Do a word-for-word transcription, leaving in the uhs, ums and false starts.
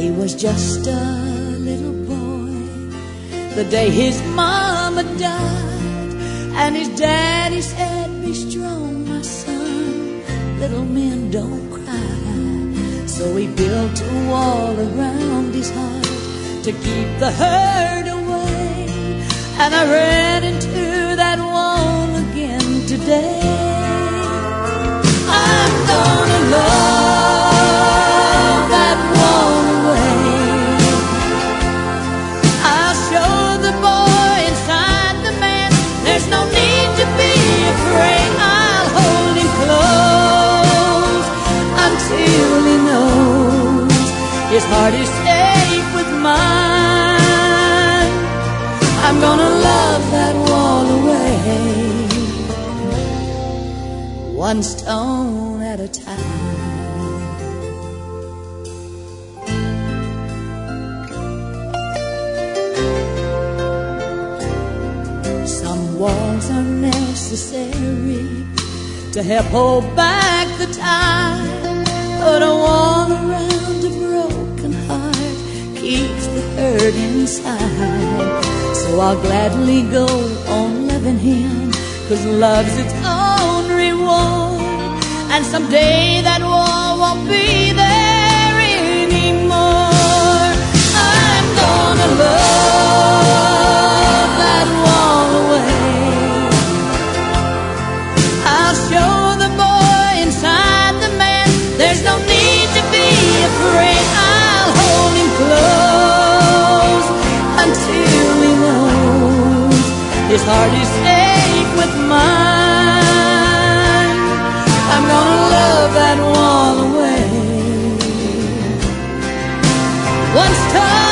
He was just a little boy the day his mama died, and his daddy said, "Be strong, my son, little men don't cry." So he built a wall around his heart to keep the hurt away, and I ran into that wall again today. I'm gonna love that wall away. I'll show the boy inside the man there's no need to be afraid. I'll hold him close until he knows his heart is safe with mine. I'm gonna love that wall away, one stone at a time. Some walls are necessary to help hold back the tide, but a wall around a broken heart keeps the hurt inside. So I'll gladly go on loving him, 'cause love's its own reward, and someday that wall won't be there anymore. I'm gonna love that wall away. I'll show the boy inside the man there's no need to be afraid. I'll hold him close until he knows his heart is safe with mine. I'm gonna love that wall away, one stone